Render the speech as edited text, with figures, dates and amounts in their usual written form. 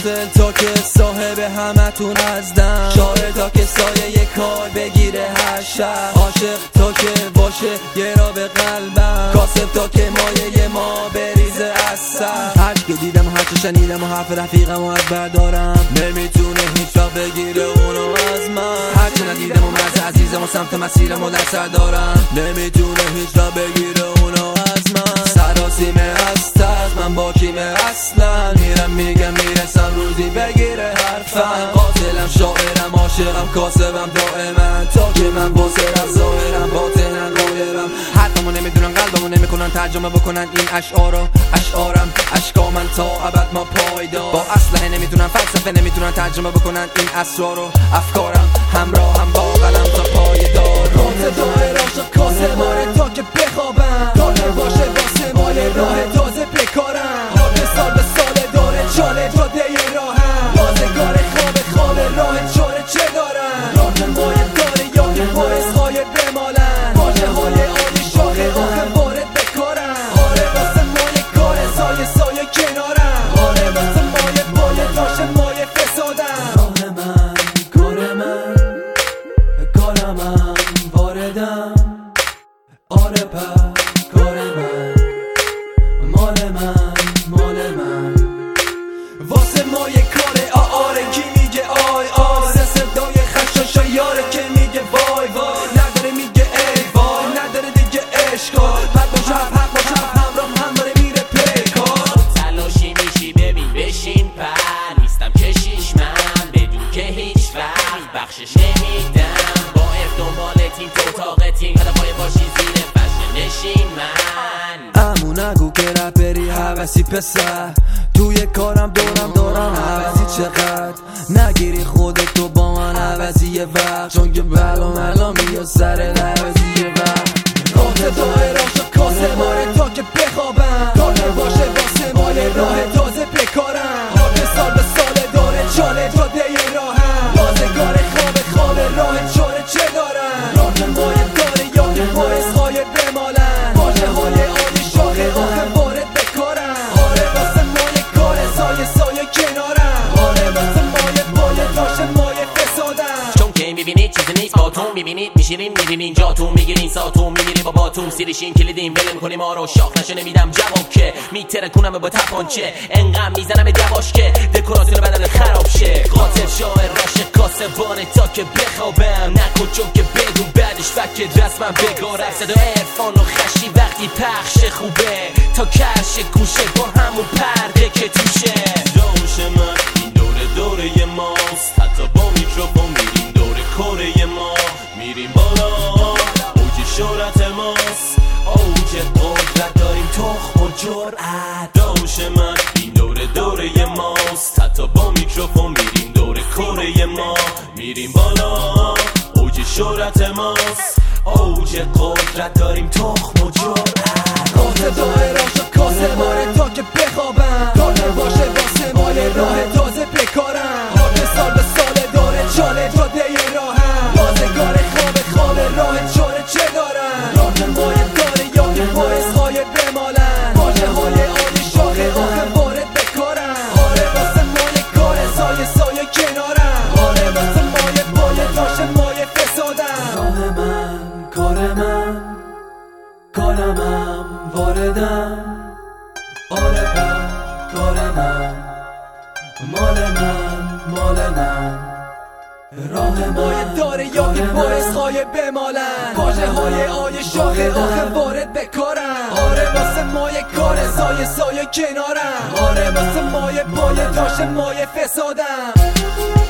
قاتل تا که صاحب همتون ازدم، شاعر تا که سایه یه کار بگیره هر شب، عاشق تا که باشه یه را به قلبم، کاسب تا که مایه ما بریزه از سر. هر که دیدم و هر چه شنیدم و حرف رفیقم و از بردارم، نمیتونه هیچ وقت بگیره اونو از من. هر چه ندیدم و مرز عزیزم و سمت مسیرم و در سر دارم، نمیتونه هیچ وقت بگیره اونو از من. سراسیمه از ترس من با کیمه اصلا، میرم میگم میرسم روزی بگیره حرفم. قاتلم شاعرم عاشقم کاسبم دائما، تا که من باسر از ظاهرم باطنن غایبم. حرفمو نمیدونن قلبمو نمیکنن ترجمه بکنن این اشعارو، اشعارم اشکا من تا ابد ما پایدار. با اسلحه نمیتونن فلسفه نمیتونن ترجمه بکنن این اسرارو، افکارم همراه هم با قلم تا پایدار. قاتل دائر عاشق کاسباره تا که بخوابم، داره باشه واسه مال راه تازه بکارم. حال سال به سال داره چاله جاده راهم، بازگار خواب راه چاره چه دارم. راه مایه داره یا که باعثهای بمالن، واجه های عالی شاخه آخه وارد بکارم. آره واسه مایه کار سایه کنارم، آره واسه مایه داشته مایه فسادم. راه من کار من کارمم واردم، آره پس کار من مال من واسه مایه کاره. آره کی میگه آی صدای خشاشا یاره که میگه وای نداره میگه ای وای نداره دیگه عشقا. حق باشه حق باشه همراه داره میره پیکار. تلاشی میشی ببین بشین پر، نیستم کشیش من بدون که هیچ وقت بخشش نمیدم. با دنبال تیم تو طاقتیم هدفای باشی زیر فشن نشین من. امو نگو که رپری حوثی پسر، توی کارم دارم حوثی چقدر. نگیری خودتو با من حوثی یه وقت، چون که بلا میاد سر حوثی یه وقت. قاتل دائر عاشق کاسباره تا که بخوابم، داره باشه واسه مال راه تازه بکارم. حال سال به سال داره چاله جاده راهم، بازگار خواب راه چاره چه دارم. راه مایه داره یا که باعثهای بمالن، واجه های عالی شاخه آخه وارد بکارم. آره واسه مایه کار سایه کنارم، آره واسه مایه داشته مایه فسادم. چون که میبینید چیزی نیست باتون، میبینید میشینین میرینین جاتون، میگیرین ساتون میمیری با باتون. سیریشین کلیدین ولم کنی ما رو، شاخ نشه نمیدم جواب که میترکونم با تپانچه. انقم میزنم یواش که دکوراسیون بدن خراب شه. قاتل شاعر عاشق کاسبانه تا که بخوابم، نکن چون که بدون بعدش فکر رسمم بگارم. صدای عرفان و خشی وقتی پخش خوبه، تا کرش گوشه با همون پرده که توشه. دوش من این دوره ماست، حتی با میکروفون میریم دوره کره ما. میریم بالا اوج شهرت ماست، اوج قدرت داریم تخم و جرأت. دوش من این دوره ماست، حتی با میکروفون میریم دوره کره ما. میریم بالا اوج شهرت ماست، اوج قدرت داریم تخم و جرأت. قاتل دائر عاشق کاسباره تا که بخوابم، داره باشه واسه مال راه تازه بکارم. حال سال به سال داره چاله جاده راهم، بازگار خواب راه چاره چه دارم. راه مایه داره یا که باعثهای بمالن، واجه های عالی شاخه آخه وارد بکارم. آره واسه مایه کار سایه کنارم، آره واسه مایه داشته مایه فسادم. راه من کار من کارمم واردم، آره پس کار من مال من. راه مایه داره یا که باعثهای بمالن، واجه های آی شاخه آخه وارد بکارم. آره واسه مایه کار سایه کنارم، آره واسه مایه داشته مایه فسادم.